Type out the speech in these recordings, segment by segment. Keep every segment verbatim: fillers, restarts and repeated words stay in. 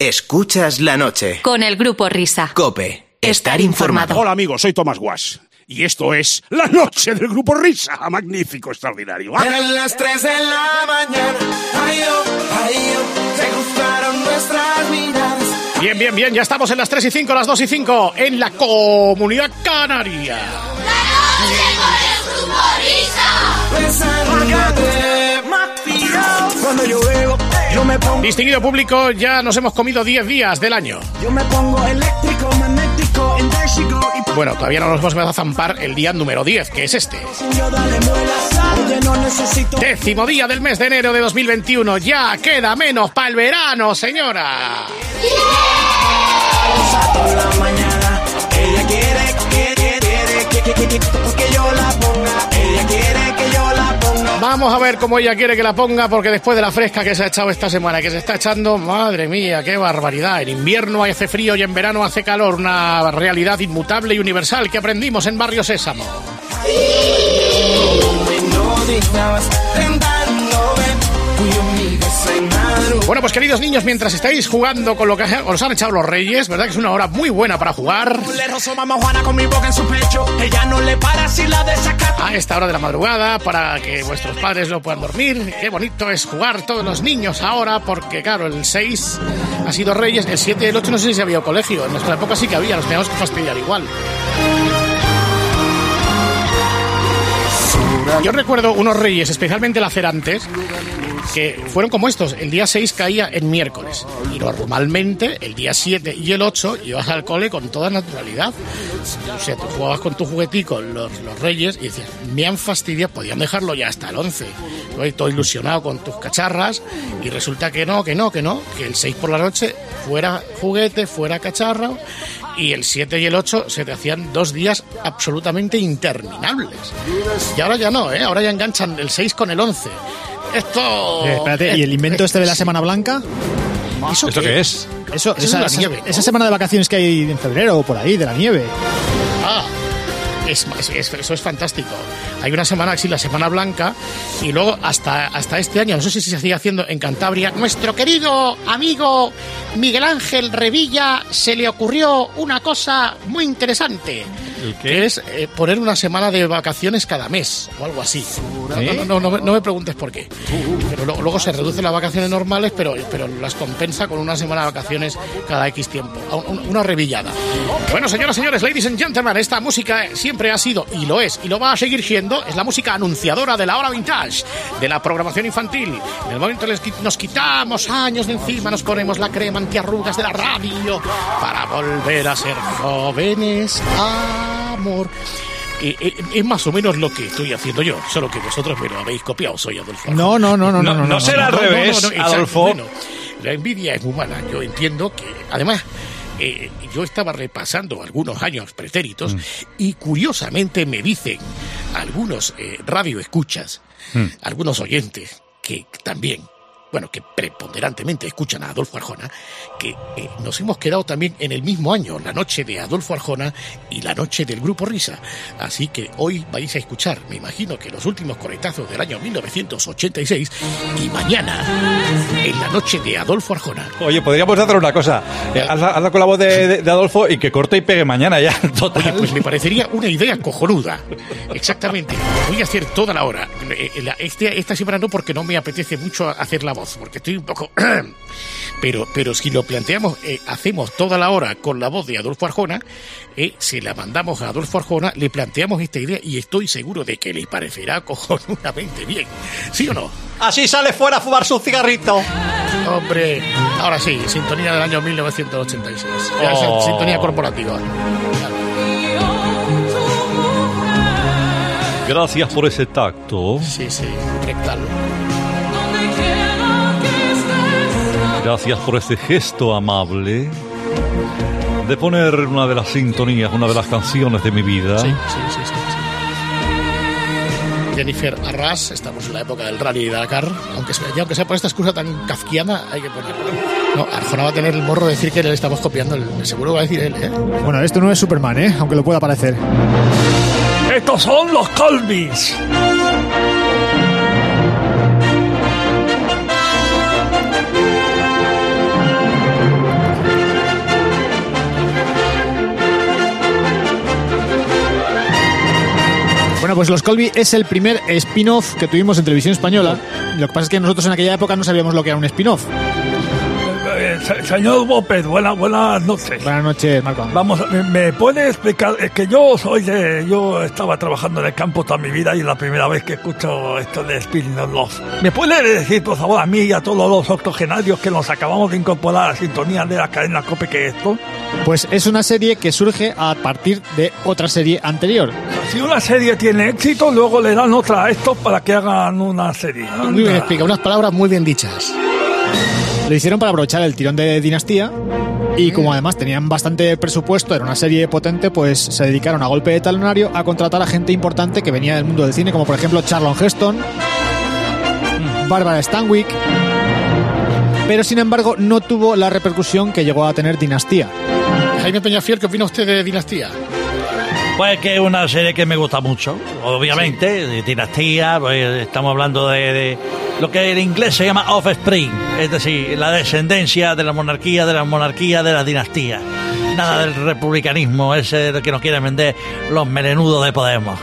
Escuchas la noche. Con el Grupo Risa. COPE. Estar informado. Hola amigos, soy Tomás Guas. Y esto es La Noche del Grupo Risa. Magnífico, extraordinario. Eran las tres de la mañana. Ay, oh, ay, oh, se cruzaron nuestras miradas. Bien, bien, bien. Ya estamos en las tres y cinco, las dos y cinco. En la Comunidad Canaria. ¡La Noche con el Grupo Risa! Cuando yo veo, yo me pongo. Distinguido público, ya nos hemos comido diez días del año. Yo me pongo eléctrico, magnético, enérgico y... Bueno, todavía no nos hemos empezado a zampar el día número diez, que es este. Yo dale muela, oye, no necesito... Décimo día del mes de enero de dos mil veintiuno. Ya queda menos para el verano, señora. Por la mañana, ella quiere que, que, que, que, que, que, que yo la ponga. Ella quiere que yo la ponga. Vamos a ver cómo ella quiere que la ponga, porque después de la fresca que se ha echado esta semana, que se está echando, madre mía, qué barbaridad. En invierno hace frío y en verano hace calor, una realidad inmutable y universal que aprendimos en Barrio Sésamo. Bueno, pues queridos niños, mientras estáis jugando con lo que os han echado los reyes, ¿verdad que es una hora muy buena para jugar? A esta hora de la madrugada, para que vuestros padres no puedan dormir. Qué bonito es jugar todos los niños ahora, porque claro, el seis ha sido reyes, el siete y el ocho no sé si había colegio. En nuestra época sí que había, nos teníamos que fastidiar igual. Yo recuerdo unos reyes especialmente lacerantes que fueron como estos. El día seis caía en miércoles y normalmente el día siete y el ocho ibas al cole con toda naturalidad. O sea, tú jugabas con tu juguetico los, los reyes y decías, me han fastidiado, podían dejarlo ya hasta el once. Tú todo ilusionado con tus cacharras y resulta que no, que no, que no, que el seis por la noche fuera juguete, fuera cacharra, y el siete y el ocho se te hacían dos días absolutamente interminables. Y ahora ya no, ¿eh? Ahora ya enganchan el seis con el once. Esto... Eh, espérate, ¿y el invento este de la Semana Blanca? ¿Eso, ¿Esto qué, qué es? Eso, Eso esa, es la nieve, ¿no? esa semana de vacaciones que hay en febrero o por ahí, de la nieve. Ah, es, es, es, eso es fantástico. Hay una semana así, la Semana Blanca, y luego hasta, hasta este año, no sé si se sigue haciendo en Cantabria, nuestro querido amigo Miguel Ángel Revilla se le ocurrió una cosa muy interesante. Que es eh, poner una semana de vacaciones cada mes o algo así. ¿Eh? No, no, no, no me preguntes por qué. Pero lo, luego se reducen las vacaciones normales, pero, pero las compensa con una semana de vacaciones cada X tiempo. Una revillada. Bueno, señoras y señores, ladies and gentlemen, esta música siempre ha sido, y lo es, y lo va a seguir siendo, es la música anunciadora de la hora vintage, de la programación infantil. En el momento en el que nos quitamos años de encima, nos ponemos la crema antiarrugas de la radio para volver a ser jóvenes. Ah, amor. Eh, eh, es más o menos lo que estoy haciendo yo, solo que vosotros me lo habéis copiado. Soy Adolfo. No, no, no, no, no, no, no, no será no, al revés, no, no, no, Adolfo. Bueno, la envidia es humana. Yo entiendo que, además, eh, yo estaba repasando algunos años pretéritos mm. y curiosamente me dicen algunos eh, radioescuchas, mm. algunos oyentes que también, bueno, que preponderantemente escuchan a Adolfo Arjona, que eh, nos hemos quedado también en el mismo año, la noche de Adolfo Arjona y la noche del Grupo Risa. Así que hoy vais a escuchar, me imagino que los últimos conectazos del año mil novecientos ochenta y seis, y mañana, en la noche de Adolfo Arjona. Oye, podríamos hacer una cosa. Eh, hazla, hazla con la voz de, de, de Adolfo y que corte y pegue mañana ya. Total. Oye, pues me parecería una idea cojonuda. Exactamente. Voy a hacer toda la hora. Este, esta semana no, porque no me apetece mucho hacer la voz, porque estoy un poco... Pero, pero si lo planteamos, eh, hacemos toda la hora con la voz de Adolfo Arjona, eh, se la mandamos a Adolfo Arjona, le planteamos esta idea y estoy seguro de que le parecerá cojonudamente bien. ¿Sí o no? Así sale fuera a fumarse un cigarrito. Hombre, ahora sí, sintonía del año mil novecientos ochenta y seis. Ya Oh. es sintonía corporativa. Gracias por ese tacto. Sí, sí, rectal. Gracias por ese gesto amable de poner una de las sintonías, una de las canciones de mi vida. Sí, sí, sí, sí, sí. Jennifer Arras, estamos en la época del rally de Dakar, aunque sea, ya aunque sea por esta excusa tan kafkiana, hay que poner... No, Arjona va a tener el morro de decir que le estamos copiando, el, seguro va a decir él, ¿eh? Bueno, esto no es Superman, ¿eh? Aunque lo pueda parecer. ¡Estos son los Colbys! Bueno, pues Los Colby es el primer spin-off que tuvimos en televisión española. Lo que pasa es que nosotros en aquella época no sabíamos lo que era un spin-off. Eh, se- señor López, buena, buenas noches. Buenas noches, Marco. Vamos, ¿me, me puede explicar? Es que yo soy de... Yo estaba trabajando en el campo toda mi vida y es la primera vez que escucho esto de spin-off. ¿Me puede decir, por favor, a mí y a todos los octogenarios que nos acabamos de incorporar a la sintonía de la cadena COPE, que es esto? Pues es una serie que surge a partir de otra serie anterior. Si una serie tiene éxito, luego le dan otra a estos para que hagan una serie. Muy bien Anda. explica, unas palabras muy bien dichas. Lo hicieron para aprovechar el tirón de Dinastía y como además tenían bastante presupuesto, era una serie potente, pues se dedicaron a golpe de talonario a contratar a gente importante que venía del mundo del cine, como por ejemplo Charlton Heston, Barbara Stanwyck, pero sin embargo no tuvo la repercusión que llegó a tener Dinastía. Jaime Peñafiel, ¿qué opina usted de Dinastía? Pues que es una serie que me gusta mucho, obviamente, de dinastía, pues estamos hablando de, de lo que en inglés se llama offspring, es decir, la descendencia de la monarquía, de la monarquía, de la dinastía. Nada del republicanismo, ese que nos quieren vender los melenudos de Podemos.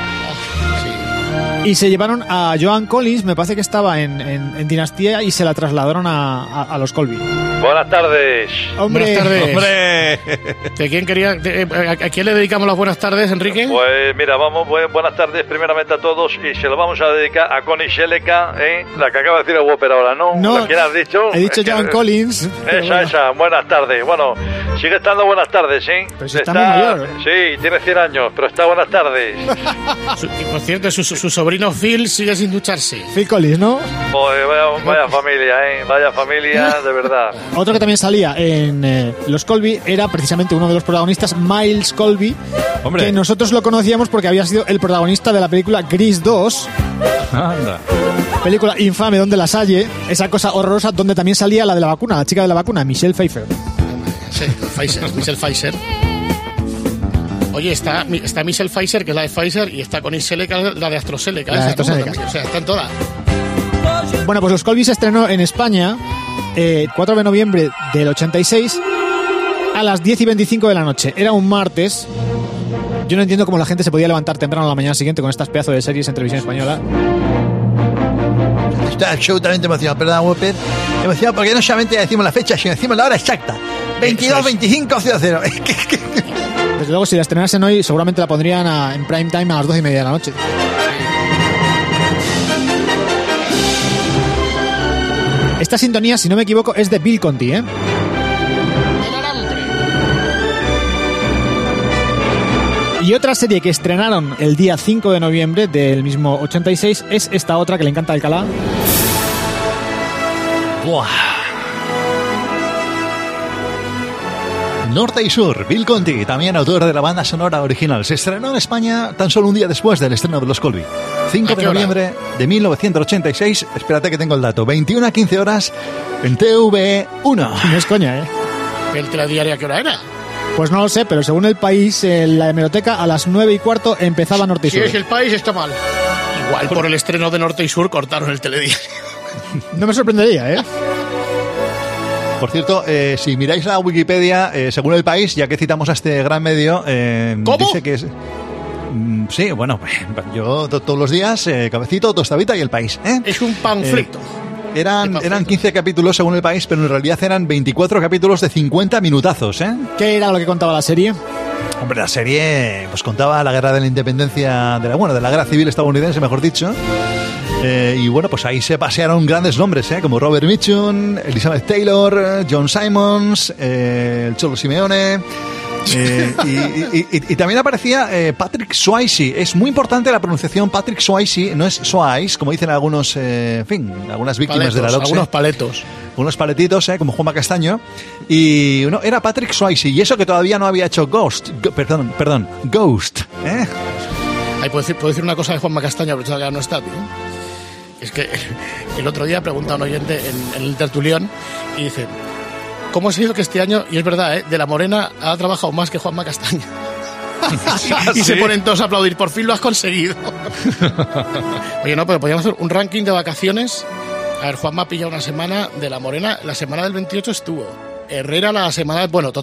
Y se llevaron a Joan Collins, me parece que estaba en, en, en Dinastía, y se la trasladaron a, a, a los Colby. Buenas tardes. Hombre, Buenas tardes. Hombre. ¿De quién quería, de- eh, ¿A quién le dedicamos las buenas tardes, Enrique? Pues mira, vamos, bu- buenas tardes primeramente a todos y se lo vamos a dedicar a Connie Sheleca, ¿eh? La que acaba de decir el Whopper ahora, ¿no? No, ¿Quién has dicho? he dicho Es que- Joan Collins. pero Esa, bueno. esa, buenas tardes. Bueno, sigue estando buenas tardes, ¿sí? Pero si está muy mayor. Sí, tiene cien años, pero está buenas tardes. Su- y, por cierto, su, su- su sobrino Phil sigue sin ducharse. Phil Collins, ¿no? Joder, vaya, vaya familia, ¿eh? Vaya familia, de verdad. Otro que también salía en eh, Los Colby era precisamente uno de los protagonistas, Miles Colby, Hombre. que nosotros lo conocíamos porque había sido el protagonista de la película Grease dos, Anda. película infame donde la Salle, esa cosa horrorosa donde también salía la de la vacuna, la chica de la vacuna, Michelle Pfeiffer. Sí, Pfizer, Michelle Pfizer. Oye, está, está Michelle Pfizer, que es la de Pfizer, y está Connie Sheleca, la de AstraZeneca. La de esa, ¿no? AstraZeneca. También, o sea, están todas. Bueno, pues Los Colby se estrenó en España eh, cuatro de noviembre del ochenta y seis a las diez y veinticinco de la noche. Era un martes. Yo no entiendo cómo la gente se podía levantar temprano a la mañana siguiente con estas pedazos de series en televisión española. Estoy absolutamente emocionado, perdón, Whopper. Emocionado porque no solamente decimos la fecha, sino decimos la hora exacta. veintidós veinticinco cero cero. Es que- es que- Desde luego, si la estrenasen hoy, seguramente la pondrían a- en prime time a las doce y media de la noche. Esta sintonía, si no me equivoco, es de Bill Conti, ¿eh? Y otra serie que estrenaron el día cinco de noviembre del mismo ochenta y seis es esta otra que le encanta a Alcalá. Buah. Norte y Sur, Bill Conti, también autor de la banda sonora original. Se estrenó en España tan solo un día después del estreno de Los Colby. cinco ¿A de qué hora? noviembre de mil novecientos ochenta y seis. Espérate que tengo el dato. veintiuna a quince horas en T V uno. No es coña, ¿eh? ¿El telediario a qué hora era? Pues no lo sé, pero según el país, en la hemeroteca a las nueve y cuarto empezaba Norte y Si Sur. es el país, está mal. Igual por el estreno de Norte y Sur cortaron el telediario. No me sorprendería, ¿eh? Por cierto, eh, si miráis la Wikipedia, eh, según el país, ya que citamos a este gran medio, eh, ¿Cómo? dice que es... Mm, sí, bueno, yo to- todos los días, eh, Cabecito, Tostadita y el país. ¿eh? Es un panfleto. Eran, eran quince capítulos según el país, pero en realidad eran veinticuatro capítulos de cincuenta minutazos, ¿eh? ¿Qué era lo que contaba la serie? Hombre, la serie pues contaba la guerra de la independencia, de la, bueno, de la guerra civil estadounidense, mejor dicho. Eh, y bueno, pues ahí se pasearon grandes nombres, ¿eh? Como Robert Mitchum, Elizabeth Taylor, John Simons, eh, el Cholo Simeone. Eh, y, y- y- y también aparecía eh, Patrick Swayze. Es muy importante la pronunciación Patrick Swayze, no es Swayze, como dicen algunos, eh, en fin, algunas víctimas Paletos, de la doxe. algunos paletos. Unos paletitos, ¿eh? Como Juanma Castaño. Y no, era Patrick Swayze. Y eso que todavía no había hecho Ghost. Go- perdón, perdón, Ghost. ¿eh? Ahí puedo decir, puedo decir una cosa de Juanma Castaño, aprovechando que ya no está, tío. Es que el otro día pregunta a un oyente en, en el tertulión y dice: ¿cómo ha sido que este año, y es verdad, ¿eh? De la Morena ha trabajado más que Juanma Castaño? y se ponen todos a aplaudir, por fin lo has conseguido. Oye, no, pero podríamos hacer un ranking de vacaciones. A ver, Juanma pilla una semana de la Morena, la semana del veintiocho estuvo. Herrera la semana, bueno, total.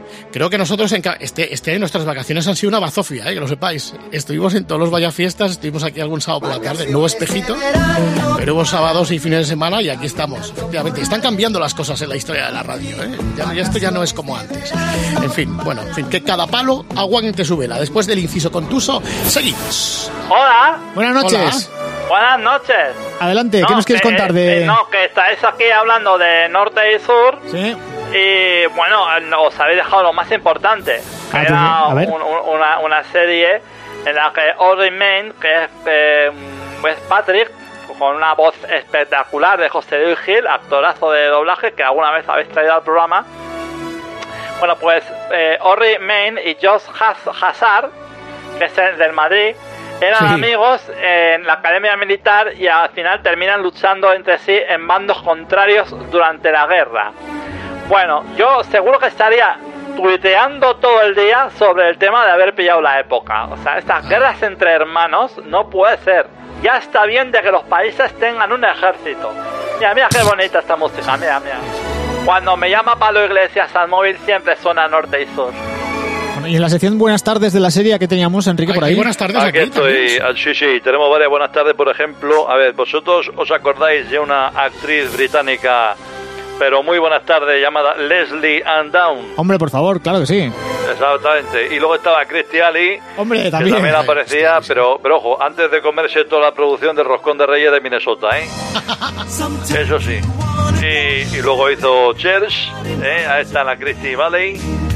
Creo que nosotros en ca- este, este año nuestras vacaciones han sido una bazofia, ¿eh? Que lo sepáis. Estuvimos en todos los Vaya Fiestas, estuvimos aquí algún sábado por la tarde, no hubo espejito, pero hubo sábados y fines de semana y aquí estamos. Efectivamente, están cambiando las cosas en la historia de la radio, ¿eh? Ya, ya esto ya no es como antes. En fin, bueno, en fin, que cada palo aguante su vela. Después del inciso contuso, seguimos. Hola. Buenas noches. Hola. Buenas noches. Adelante, ¿qué nos quieres que, contar de...? eh, no, que estáis aquí hablando de norte y sur. Sí. Y bueno, os habéis dejado lo más importante. Que Ah, era a ver. un- un- una, una serie en la que Ory Main, que es eh, Wes Patrick, con una voz espectacular de José Luis Gil, actorazo de doblaje que alguna vez habéis traído al programa. Bueno, pues eh, Ory Main y Josh Haz- Hazard, que es el del Madrid, eran Sí. amigos en la academia militar y al final terminan luchando entre sí en bandos contrarios durante la guerra. Bueno, yo seguro que estaría tuiteando todo el día sobre el tema de haber pillado la época. O sea, estas guerras entre hermanos no puede ser. Ya está bien de que los países tengan un ejército. Mira, mira qué bonita esta música, mira, mira. Cuando me llama Pablo Iglesias al móvil siempre suena norte y sur. Bueno, y en la sección Buenas tardes de la serie que teníamos, Enrique, por Aquí, ahí. buenas tardes. Aquí Aquí estoy. también. Ah, Sí, sí, tenemos varias buenas tardes, por ejemplo. A ver, vosotros os acordáis de una actriz británica, pero muy buenas tardes, llamada Leslie Ann Down. Hombre, por favor, claro que sí. Exactamente. Y luego estaba Christy Alley, Hombre, que también. también aparecía, pero, pero ojo, antes de comerse toda la producción del Roscón de Reyes de Minnesota, ¿eh? Eso sí. Y, y luego hizo Cheers, ¿eh? Ahí está la Christy Valley.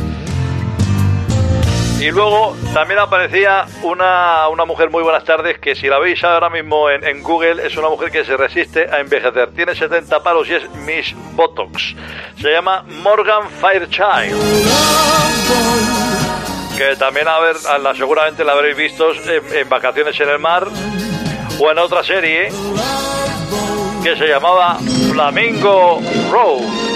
Y luego también aparecía una, una mujer muy buenas tardes, que si la veis ahora mismo en, en Google, es una mujer que se resiste a envejecer. Tiene setenta palos y es Miss Botox. Se llama Morgan Fairchild, que también a ver, a la, seguramente la habréis visto en, en Vacaciones en el Mar o en otra serie que se llamaba Flamingo Road.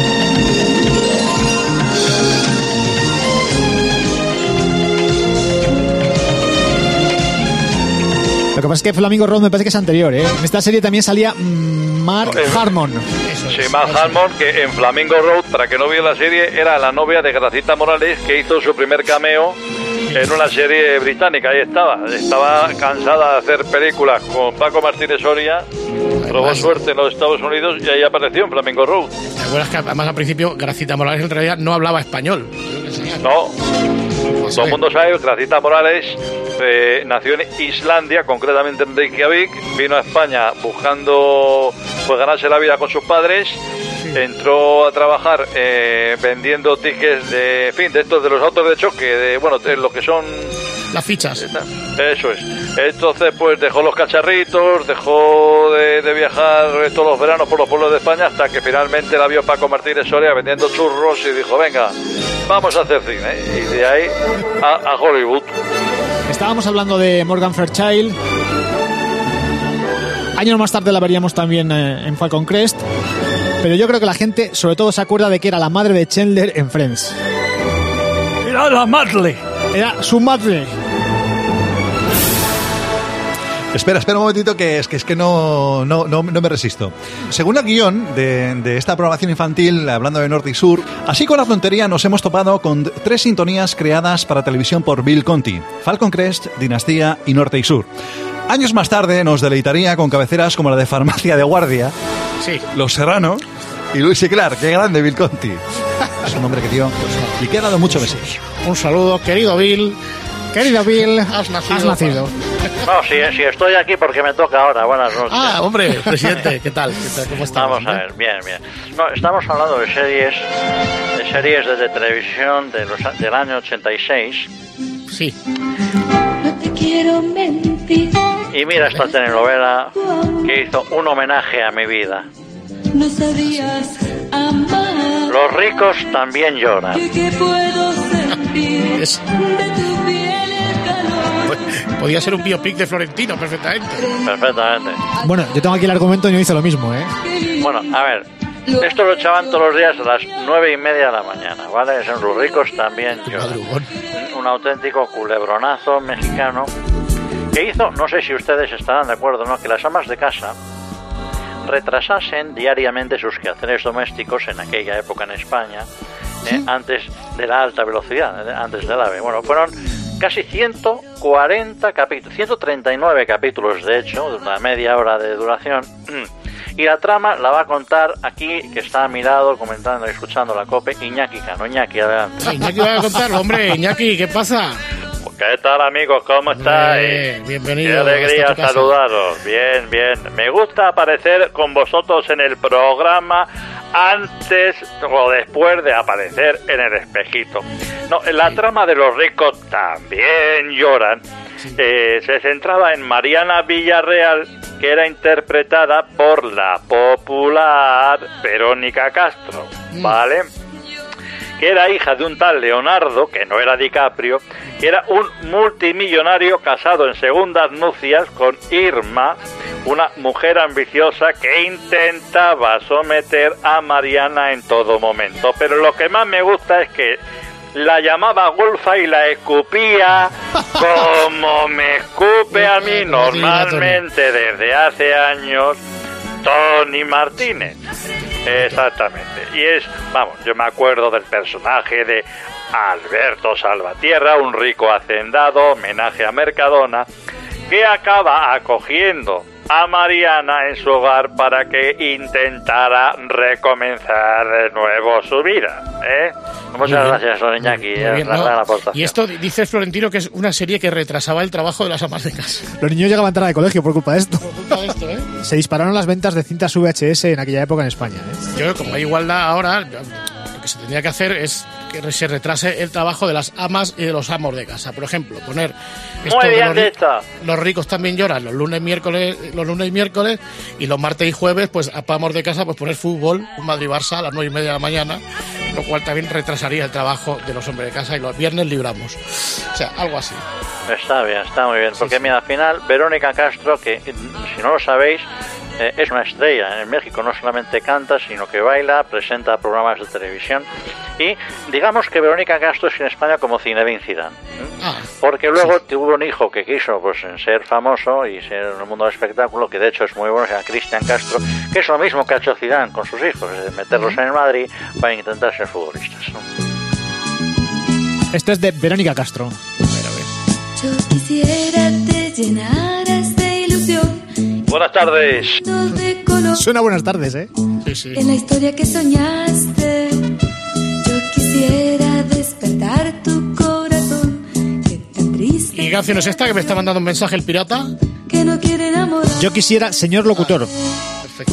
Lo que pasa es que Flamingo Road me parece que es anterior, ¿eh? En esta serie también salía mm, Mark Eh, Harmon. Eso Sí, es, Mark eso es. Harmon, que en Flamingo Road, para que no vio la serie, era la novia de Gracita Morales, que hizo su primer cameo en una serie británica. Ahí estaba. Estaba cansada de hacer películas con Paco Martínez Soria, probó Además- suerte en los Estados Unidos y ahí apareció en Flamingo Road. ¿Te acuerdas que además al principio Gracita Morales en realidad no hablaba español? Creo que enseñaba. No, Pues, todo el eh, mundo sabe que Gracita Morales eh, nació en Islandia, concretamente en Reykjavik, vino a España buscando pues ganarse la vida con sus padres, entró a trabajar eh, vendiendo tickets de, en fin, de estos de los autos de choque, de bueno, de lo que son. Las fichas. Eso es. Entonces, pues dejó los cacharritos, dejó de, de viajar todos los veranos por los pueblos de España hasta que finalmente la vio Paco Martínez Soria vendiendo churros y dijo, venga, vamos a hacer cine. Y de ahí a, a Hollywood. Estábamos hablando de Morgan Fairchild. Años más tarde la veríamos también eh, en Falcon Crest. Pero yo creo que la gente sobre todo se acuerda de que era la madre de Chandler en Friends. Era la Madle. Era su madre. Espera, espera un momentito, que es que, es que no, no, no, no me resisto. Según el guión de, de esta programación infantil, hablando de norte y sur, así con la tontería nos hemos topado con tres sintonías creadas para televisión por Bill Conti: Falcon Crest, Dinastía y Norte y Sur. Años más tarde nos deleitaría con cabeceras como la de Farmacia de Guardia, Sí. Los Serrano y Luis y Clark. ¡Qué grande Bill Conti! Es un hombre que dio y que ha dado mucho besos. Un saludo, querido Bill. Querido Bill, Has nacido. has nacido. No, si, si estoy aquí porque me toca ahora. Buenas noches. Ah, hombre, presidente, ¿qué tal? ¿Qué tal? ¿Cómo estamos? Vamos a ver, bien, bien. No, estamos hablando de series, de series desde televisión de los, del año ochenta y seis. Sí. No te quiero mentir, Y mira esta telenovela que hizo un homenaje a mi vida. no sabías amar. Los ricos también lloran. ¿Qué, qué puedo sentir Es- de tu piel el calor? Podía ser un biopic de Florentino, perfectamente. Perfectamente. Bueno, yo tengo aquí el argumento y no hice lo mismo, ¿eh? Bueno, a ver, esto lo echaban todos los días a las nueve y media de la mañana, ¿vale? Son los ricos también lloran. Madrugón. Un auténtico culebronazo mexicano que hizo, no sé si ustedes estarán de acuerdo, ¿no?, que las amas de casa retrasasen diariamente sus quehaceres domésticos en aquella época en España ¿eh? Antes de la alta velocidad, ¿eh? Antes del AVE. Bueno, fueron casi ciento cuarenta capítulos, ciento treinta y nueve capítulos, de hecho, de una media hora de duración. Y la trama la va a contar aquí, que está a mi lado, comentando y escuchando la COPE, Iñaki Cano. Iñaki, adelante. Iñaki va a contarlo, hombre. Iñaki, ¿qué pasa? ¿Qué tal, amigos? ¿Cómo estáis? Eh, bienvenido. Qué alegría saludaros. Bien, bien. Me gusta aparecer con vosotros en el programa antes o después de aparecer en el espejito. No, la trama de Los ricos también lloran. Eh, se centraba en Mariana Villarreal, que era interpretada por la popular Verónica Castro, ¿vale? Que era hija de un tal Leonardo, que no era DiCaprio, que era un multimillonario casado en segundas nupcias con Irma, una mujer ambiciosa que intentaba someter a Mariana en todo momento. Pero lo que más me gusta es que la llamaba golfa y la escupía como me escupe a mí normalmente desde hace años Tony Martínez. Exactamente. Y es, vamos, yo me acuerdo del personaje de Alberto Salvatierra, un rico hacendado, homenaje a Mercadona, que acaba acogiendo a Mariana en su hogar para que intentara recomenzar de nuevo su vida, ¿eh? Muchas gracias, don Iñaki. Bien, no. Y esto dice Florentino que es una serie que retrasaba el trabajo de las amas de casa. Los niños llegaban tarde de colegio por culpa de esto. Por culpa de esto, ¿eh? Se dispararon las ventas de cintas V H S en aquella época en España, ¿eh? Yo, como hay igualdad ahora, lo que se tendría que hacer es que se retrase el trabajo de las amas y de los amos de casa. Por ejemplo, poner esto Muy bien de los, dicho. Los ricos también lloran los lunes, miércoles, los lunes y miércoles, y los martes y jueves, pues a amos de casa, pues poner fútbol, un Madrid-Barça a las nueve y media de la mañana, lo cual también retrasaría el trabajo de los hombres de casa, y los viernes libramos. O sea, algo así. Está bien, está muy bien, porque Sí, sí. mira, al final Verónica Castro, que si no lo sabéis, eh, es una estrella en México, no solamente canta, sino que baila, presenta programas de televisión, y digamos que Verónica Castro es en España como Zinedine Zidane, ¿eh? Ah, Porque luego tuvo un hijo que quiso pues ser famoso y ser en el mundo del espectáculo, que de hecho es muy bueno, se llama Cristian Castro, que es lo mismo que ha hecho Zidane con sus hijos, es decir, meterlos en el Madrid para intentar ser futbolistas, ¿no? Este es de Verónica Castro. Yo quisiera te llenaras de ilusión, Buenas tardes. de color Suena buenas tardes, ¿eh? sí, sí. en la historia que soñaste. Yo quisiera despertar tu corazón, que tan triste ¿Y qué canción es esta que me está mandando un mensaje el pirata? que no quiere enamorar. Yo quisiera, señor locutor. Perfecto.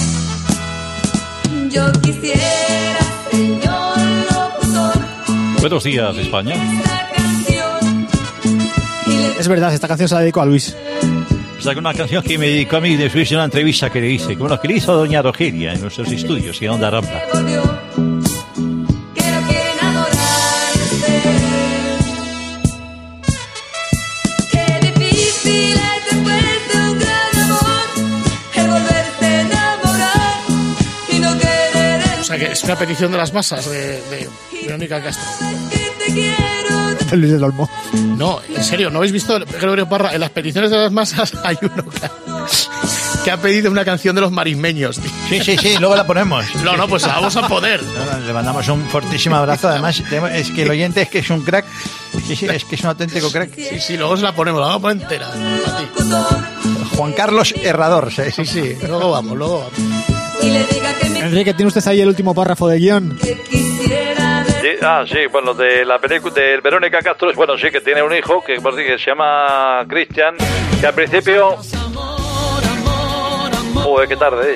Yo quisiera, señor locutor, Buenos días, España. esta canción y le Es verdad, esta canción se la dedico a Luis. O sea, una canción que me dedicó a mí después de una entrevista que le hice, que, bueno, que le hizo a doña Rogelia en nuestros estudios y a Onda Rambla. volvió, que no quiere enamorarse. Qué difícil es después de un gran amor el volverse a enamorar y no querer O sea, que es una petición de las masas de, de Verónica Castro. que te quiero. Luis del Olmo. No, en serio, ¿no habéis visto, Gregorio Parra, en las peticiones de las masas hay uno que ha, que ha pedido una canción de los marismeños, tío? Sí, sí, sí, luego la ponemos. No, no, pues la vamos a poder. No, no, le mandamos un fortísimo abrazo. Además, tenemos- es que el oyente es que es un crack. Sí, sí, es que es un auténtico crack. Sí, sí, luego se la ponemos, la vamos a poner entera. A ti. Juan Carlos Herrador. Sí, Sí, sí, luego vamos, luego vamos. Y le diga que me Enrique, ¿tiene usted ahí el último párrafo de guión? que quisiera Sí, ah, sí, bueno, de la película de Verónica Castro, es bueno, sí, que tiene un hijo que, pues, que se llama Cristian, que al principio... Joder, qué tarde es.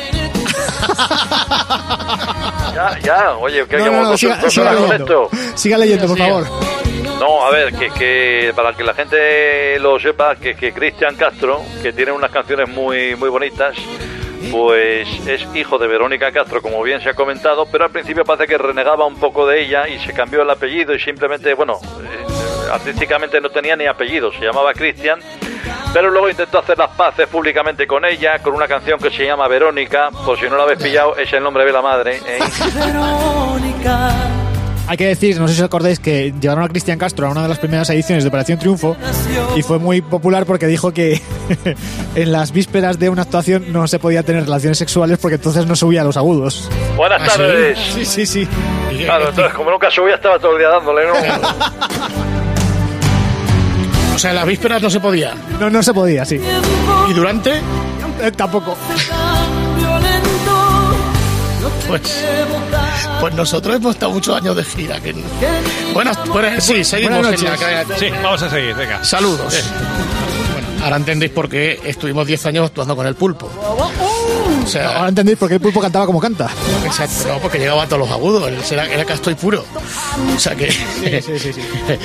Ya, ya, oye, ¿qué No, no, hagamos no, dos, siga, dos siga horas con leyendo. esto? Siga leyendo, por Sí, sí. favor. No, a ver, que, que para que la gente lo sepa, que, que Cristian Castro, que tiene unas canciones muy, muy bonitas, pues es hijo de Verónica Castro, como bien se ha comentado, pero al principio parece que renegaba un poco de ella y se cambió el apellido y simplemente, bueno, eh, artísticamente no tenía ni apellido, se llamaba Cristian, pero luego intentó hacer las paces públicamente con ella, con una canción que se llama Verónica, por si no la habéis pillado, es el nombre de la madre, ¿eh? Verónica, Hay que decir, no sé si os acordáis, que llevaron a Cristian Castro a una de las primeras ediciones de Operación Triunfo y fue muy popular porque dijo que en las vísperas de una actuación no se podía tener relaciones sexuales porque entonces no subía los agudos. Buenas ¿Ah, sí? tardes. Sí, sí, sí. Claro, entonces como nunca subía estaba todo el día dándole, ¿no? O sea, en las vísperas no se podía. No, no se podía, sí. ¿Y durante? Eh, tampoco. Pues, pues nosotros hemos estado muchos años de gira. Que... Buenas, buenas, sí, seguimos Buenas en la noches. cadena. Sí, vamos a seguir, venga. Saludos. Bueno, ahora entendéis por qué estuvimos diez años actuando con el Pulpo. O sea, Ahora entendéis por qué el Pulpo cantaba como canta. exacto, no, porque llegaba a todos los agudos. Él Era, era Castor puro. O sea que. Sí, sí, sí, sí.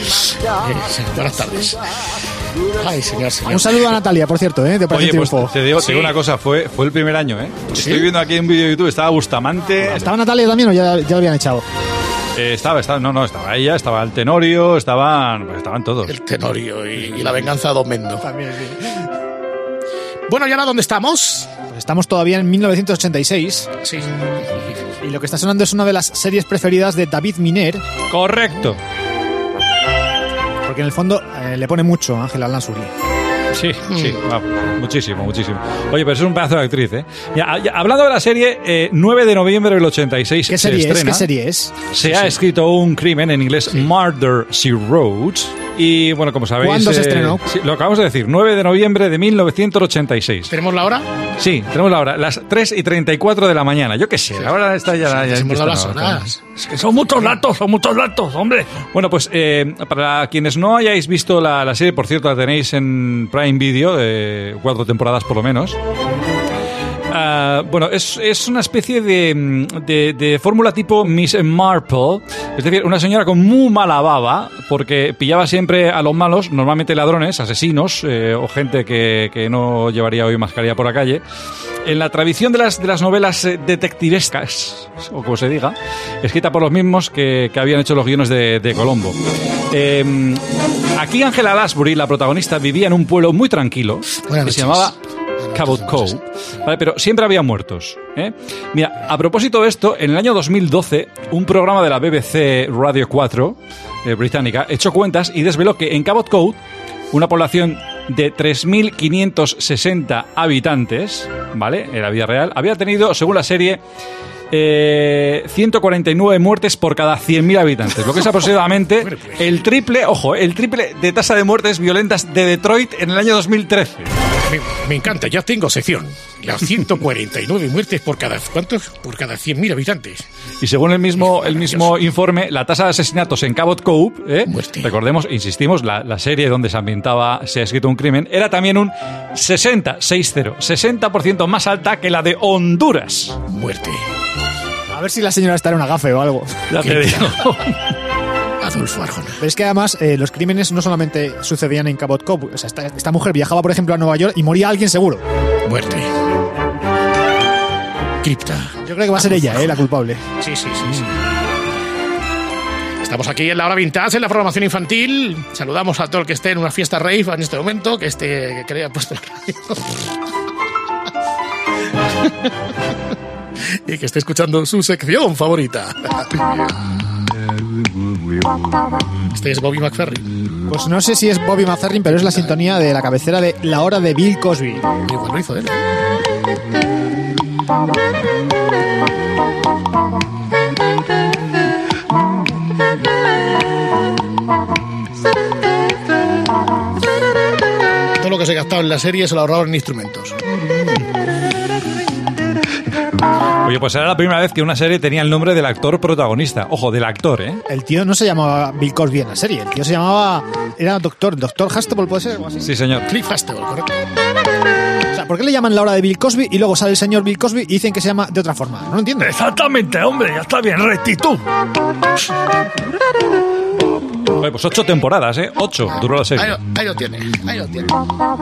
Buenas tardes. Ay, señor, señor. Un saludo a Natalia, por cierto, ¿eh? De Operación Oye, pues Triunfo. te digo, te Sí. digo una cosa, fue, fue el primer año, ¿eh? ¿Sí? Estoy viendo aquí un vídeo de YouTube, estaba Bustamante. ¿Estaba Natalia también o ya, ya lo habían echado? Eh, estaba, estaba, no, no, estaba ella, estaba el Tenorio, estaban, pues estaban todos. El Tenorio y, y la venganza de Don Mendo. También, sí. Bueno, ¿y ahora dónde estamos? Pues estamos todavía en mil novecientos ochenta y seis Sí. y lo que está sonando es una de las series preferidas de David Miner, Correcto. porque en el fondo eh, le pone mucho a Ángela Lansbury. Sí, sí, va, muchísimo, muchísimo. Oye, pero es un pedazo de actriz, ¿eh? Ya, ya, hablando de la serie, eh, nueve de noviembre del ochenta y seis ¿Qué se serie es? estrena. ¿Qué serie es? Se ha escrito un crimen, en inglés Murder, She Wrote. Y bueno, como sabéis. ¿Cuándo se eh, estrenó? sí, lo acabamos de decir, nueve de noviembre de mil novecientos ochenta y seis. ¿Tenemos la hora? Sí, tenemos la hora, las tres y treinta y cuatro de la mañana. Yo qué sé, la hora está ya. ya Hemos dado las está, no, horas. Es que son muchos datos, son muchos datos, hombre. Bueno, pues eh, para quienes no hayáis visto la, la serie, por cierto, la tenéis en Prime Video, eh, cuatro temporadas por lo menos. Uh, bueno, es, es una especie de, de, de fórmula tipo Miss Marple, es decir, una señora con muy mala baba, porque pillaba siempre a los malos, normalmente ladrones, asesinos eh, o gente que, que no llevaría hoy mascarilla por la calle. En la tradición de las, de las novelas eh, detectivescas, o como se diga, escrita por los mismos que, que habían hecho los guiones de, de Colombo. Eh, aquí Angela Lansbury, la protagonista, vivía en un pueblo muy tranquilo Buenas que se noches. llamaba Cabot Cove, ¿vale? Pero siempre había muertos, ¿eh? Mira, a propósito de esto, en el año dos mil doce, un programa de la B B C Radio cuatro eh, británica echó cuentas y desveló que en Cabot Cove, una población de tres mil quinientos sesenta habitantes, ¿vale?, en la vida real, había tenido, según la serie, Eh, ciento cuarenta y nueve muertes por cada cien mil habitantes, lo que es aproximadamente el triple, ojo, el triple de tasa de muertes violentas de Detroit en el año dos mil trece. Me, me encanta, ya tengo sección. Las ciento cuarenta y nueve muertes por cada ¿cuántos? Por cada cien mil habitantes. Y según el mismo, el mismo informe, la tasa de asesinatos en Cabot Cove, ¿eh? recordemos, insistimos, la, la serie donde se ambientaba, se ha escrito un crimen, era también un sesenta, sesenta por ciento más alta que la de Honduras. Muerte. A ver si la señora está en una gafe o algo. Ya te digo. Adolfo Arjona. Pero es que además eh, los crímenes no solamente sucedían en Cabot Cove. O sea, esta, esta mujer viajaba, por ejemplo, a Nueva York y moría alguien seguro. Muerte. Cripta. Yo creo que va a ser ella, eh, la culpable. Sí, sí, sí, sí. Estamos aquí en la hora vintage, en la programación infantil. Saludamos a todo el que esté en una fiesta rave en este momento, que esté que le haya puesto la radio. Y que esté escuchando su sección favorita. Este es Bobby McFerrin. Pues no sé si es Bobby McFerrin, pero es la sintonía de la cabecera de La Hora de Bill Cosby. Igual lo hizo él. Todo lo que se gastaba en la serie se lo ahorraron en instrumentos. Oye, pues era la primera vez que una serie tenía el nombre del actor protagonista. Ojo, del actor, ¿eh? El tío no se llamaba Bill Cosby en la serie. El tío se llamaba... Era doctor. Doctor Hastable, ¿puede ser? ¿O así? Sí, señor. Cliff Hastable, correcto. O sea, ¿por qué le llaman La Hora de Bill Cosby y luego sale el señor Bill Cosby y dicen que se llama de otra forma? No lo entiendo. Exactamente, hombre, ya está bien, rectitud. Oye, pues ocho temporadas, ¿eh? Ocho duró la serie. Ahí, ahí lo tiene, ahí lo tiene.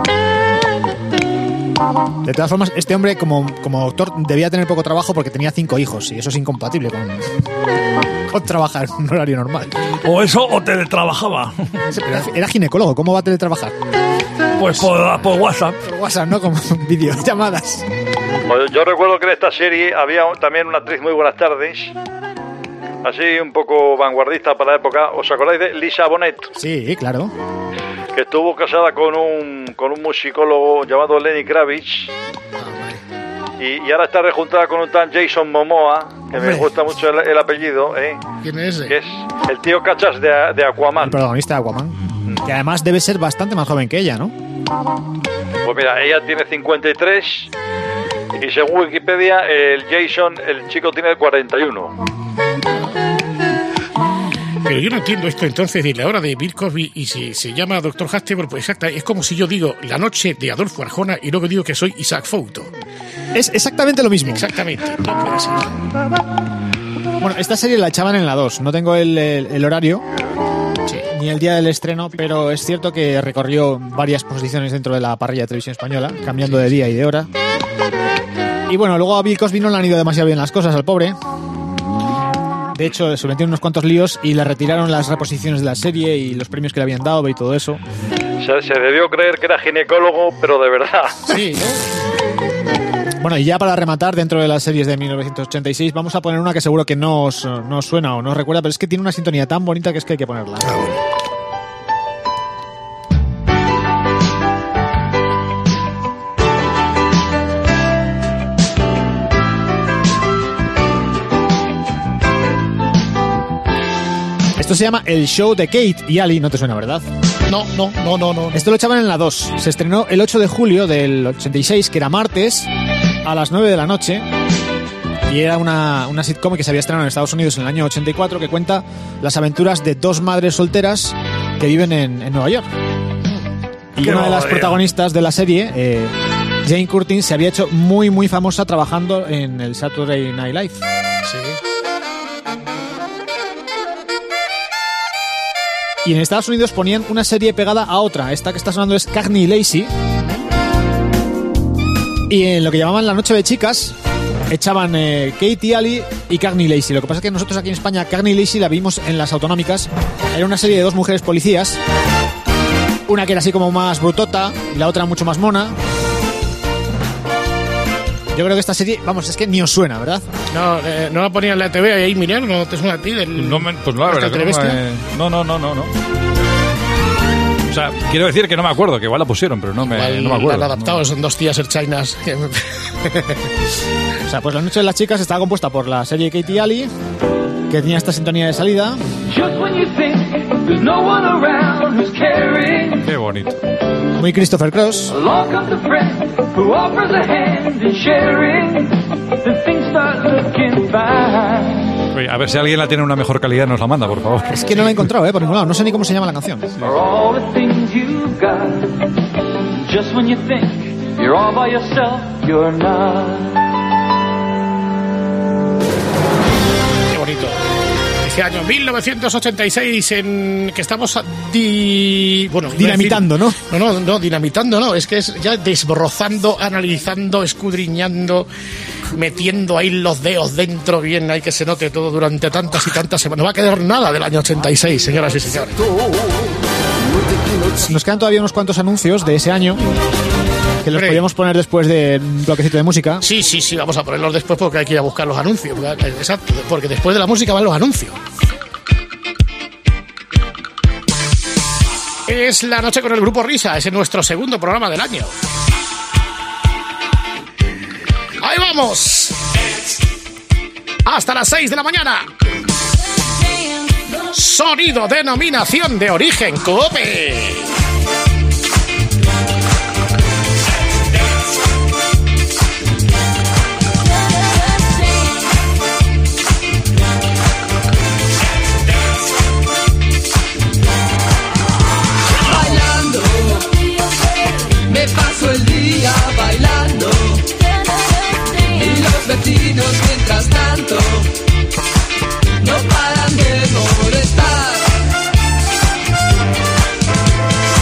De todas formas, este hombre como, como doctor debía tener poco trabajo porque tenía cinco hijos y eso es incompatible con, con trabajar en un horario normal. O eso o teletrabajaba. Era, era ginecólogo, ¿cómo va a teletrabajar? Pues por, por WhatsApp. Por WhatsApp, ¿no? Como videollamadas. Pues yo recuerdo que en esta serie había también una actriz muy buenas tardes, así un poco vanguardista para la época. ¿Os acordáis de Lisa Bonet? Sí, claro. Que estuvo casada con un, con un musicólogo llamado Lenny Kravitz. Y, y ahora está rejuntada con un tal Jason Momoa, que Hombre. me gusta mucho el, el apellido, ¿eh? ¿Quién es ese? Que es el tío Cachas de, de Aquaman. El protagonista de Aquaman. Mm. Que además debe ser bastante más joven que ella, ¿no? Pues mira, ella tiene cincuenta y tres y según Wikipedia, el Jason, el chico, tiene cuarenta y uno. Pero yo no entiendo esto entonces de la hora de Bill Cosby y si se llama doctor Hastable, pues exacta, es como si yo digo La noche de Adolfo Arjona y luego digo que soy Isaac Fouto. Es exactamente lo mismo. Exactamente. No puede ser. Bueno, esta serie la echaban en la dos, no tengo el, el, el horario sí. ni el día del estreno, pero es cierto que recorrió varias posiciones dentro de la parrilla de televisión española, cambiando sí. de día y de hora. Y bueno, luego a Bill Cosby no le han ido demasiado bien las cosas al pobre. De hecho, se metió en unos cuantos líos y le retiraron las reposiciones de la serie y los premios que le habían dado y todo eso. Se, se debió creer que era ginecólogo, pero de verdad. Sí, ¿no? Bueno, y ya para rematar, dentro de las series de mil novecientos ochenta y seis, vamos a poner una que seguro que no os, no os suena o no os recuerda, pero es que tiene una sintonía tan bonita que es que hay que ponerla. Esto se llama El Show de Kate y Ali, no te suena, ¿verdad? No, no, no, no, no. Esto lo echaban en la dos. Se estrenó el ocho de julio del ochenta y seis, que era martes, a las nueve de la noche. Y era una, una sitcom que se había estrenado en Estados Unidos en el año ochenta y cuatro, que cuenta las aventuras de dos madres solteras que viven en, en Nueva York. Y Qué una de las María. protagonistas de la serie, eh, Jane Curtin, se había hecho muy, muy famosa trabajando en el Saturday Night Live. Sí. Y en Estados Unidos ponían una serie pegada a otra. Esta que está sonando es Cagney Lacey. Y en lo que llamaban La Noche de Chicas, echaban eh, Kate y Ali y Cagney Lacey. Lo que pasa es que nosotros aquí en España Cagney Lacey la vimos en las autonómicas. Era una serie de dos mujeres policías. Una que era así como más brutota y la otra mucho más mona. Yo creo que esta serie, vamos, es que ni os suena, ¿verdad? No, eh, no la ponían en la T V ahí, Miriam, ¿no te suena a ti? Del, no, me, pues no, la verdad que no, me, no, no, no, no, no. O sea, quiero decir que no me acuerdo, que igual la pusieron, pero no me, igual no me acuerdo. La han adaptado, no. Son dos tías herchainas. O sea, pues La Noche de las Chicas estaba compuesta por la serie Kate y Ali, que tenía esta sintonía de salida. Qué bonito. Muy Christopher Cross. Oye, a ver si alguien la tiene en una mejor calidad nos la manda, por favor. Es que no la he encontrado, ¿eh? Por ningún lado. No sé ni cómo se llama la canción. Qué bonito. Ese año mil novecientos ochenta y seis en que estamos di... bueno, dinamitando, decir... ¿no? No, no, no, dinamitando no, es que es ya desbrozando, analizando, escudriñando, metiendo ahí los dedos dentro bien, hay que se note todo durante tantas y tantas semanas. No va a quedar nada del año ochenta y seis, señoras y señores. Nos quedan todavía unos cuantos anuncios de ese año que los podríamos poner después de un bloquecito de música. Sí, sí, sí, vamos a ponerlos después porque hay que ir a buscar los anuncios. Exacto, porque después de la música van los anuncios. Es La Noche con el Grupo Risa, es nuestro segundo programa del año. ¡Ahí vamos! Hasta las seis de la mañana. Sonido, denominación de origen, Cope. Me paso el día bailando y los vecinos mientras tanto no paran de molestar.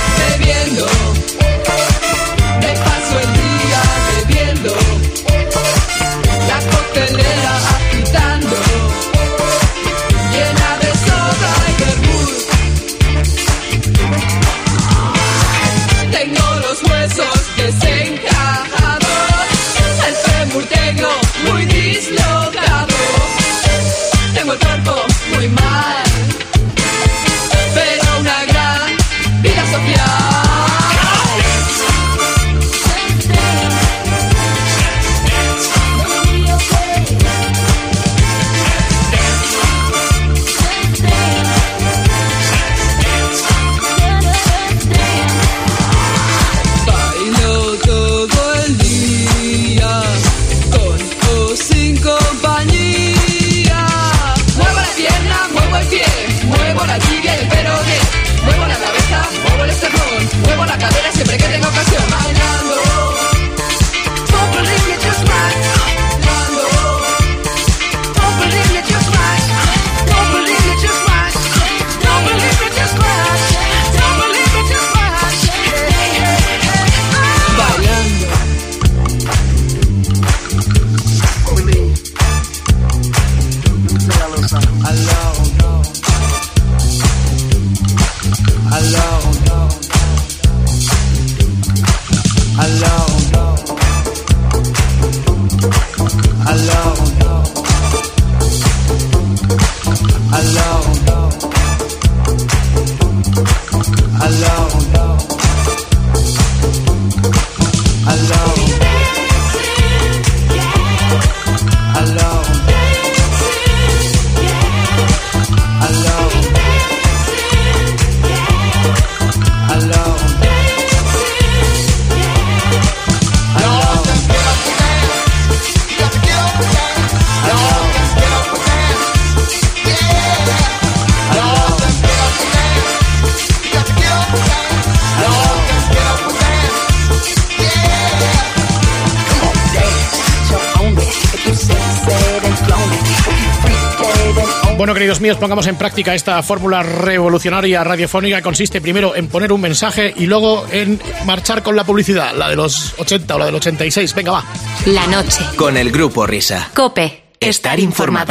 Bueno, queridos míos, pongamos en práctica esta fórmula revolucionaria radiofónica que consiste primero en poner un mensaje y luego en marchar con la publicidad, la de los ochenta o la del ochenta y seis. Venga, va. La noche. Con el Grupo Risa. COPE. Estar informado.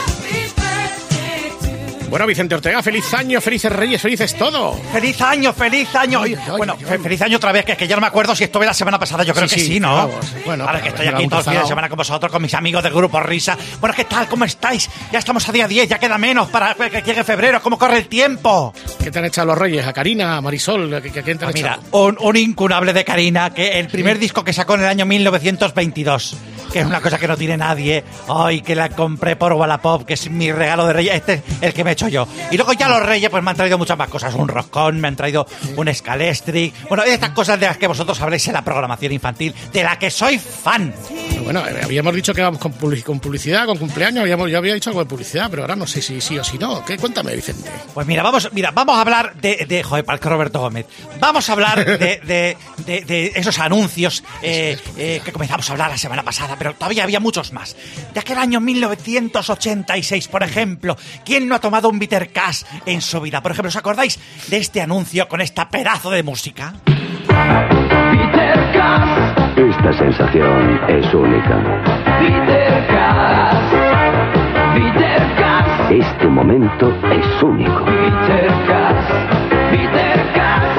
Bueno, Vicente Ortega, feliz año, felices Reyes, felices todo. ¡Feliz año, feliz año! Ay, ay, bueno, ay, feliz año otra vez, que, que ya no me acuerdo si estuve la semana pasada, yo creo sí, que sí, sí, ¿no? Vamos. Bueno, ahora que estoy aquí todo el fin de semana con vosotros, con mis amigos del Grupo Risa. Bueno, ¿qué tal? ¿Cómo estáis? Ya estamos a día diez, ya queda menos para que llegue febrero. ¿Cómo corre el tiempo? ¿Qué te han echado los Reyes? ¿A Karina, a Marisol? ¿A quién te han ah, echado? Mira, un, un incunable de Karina, que el primer sí. disco que sacó en el año mil novecientos veintidós, que es una cosa que no tiene nadie. Ay, que la compré por Wallapop, que es mi regalo de Reyes. Este es el que me he hecho yo. Y luego ya los Reyes pues me han traído muchas más cosas. Un roscón, me han traído un Scalextric. Bueno, estas cosas de las que vosotros habléis en la programación infantil, de la que soy fan. Bueno, habíamos dicho que vamos con publicidad, con cumpleaños. Habíamos, yo había dicho algo de publicidad, pero ahora no sé si sí o si no. ¿Qué? Cuéntame, Vicente. Pues mira, vamos, mira, vamos a hablar de... de joder, para el que Roberto Gómez. Vamos a hablar de, de, de, de esos anuncios eh, eh, que comenzamos a hablar la semana pasada, pero todavía había muchos más. De aquel año mil novecientos ochenta y seis, por ejemplo. ¿Quién no ha tomado un bitter cash en su vida? Por ejemplo, ¿os acordáis de este anuncio con esta pedazo de música? Bitter cash. Esta sensación es única. Bitter cash. Bitter cash. Este momento es único. Bitter cash. Bitter cash.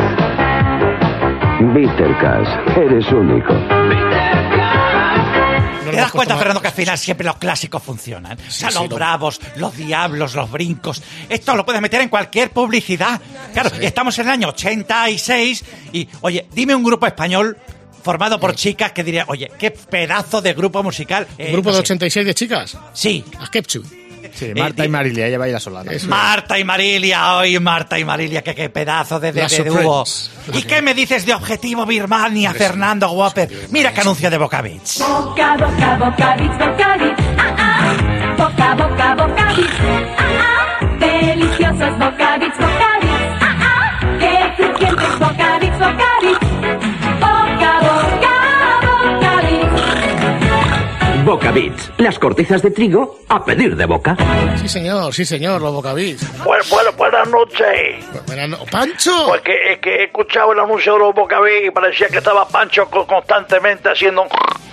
Bitter cash. Eres único. Bitter ¿Te das cuenta, Fernando, que al final siempre los clásicos funcionan? Sí, o sea, los sí, bravos, lo... los diablos, los brincos. Esto lo puedes meter en cualquier publicidad. Claro, sí. Estamos en el año ochenta y seis y, oye, dime un grupo español formado por chicas que diría, oye, qué pedazo de grupo musical. ¿Un eh, grupo no de ochenta y seis de chicas? Sí. Askepchu. Sí, Marta eh, y Marilia, ella baila sola. ¿No? Marta y Marilia, hoy Marta y Marilia, que qué pedazo de, de, de, de dúo. ¿Y qué me dices de Objetivo Birmania, Fernando Whopper? Mira qué anuncio de Bocavits. Boca, boca, Bocavits, Bocavits, ah, ah. Boca, boca, Bocavits, ah, ah. Deliciosos Bocavits, Bocavits, ah, ah. Qué crujientes Bocavits, Bocavits. Boca, boca, Bocavits. Bocavits, las cortezas de trigo a pedir de boca. Sí, señor, sí, señor, los Bocavits. Bueno, bueno, buenas noches. Buenas no ¿Pancho? Pues que, que he escuchado el anuncio de los Bocavits y parecía que estaba Pancho constantemente haciendo un...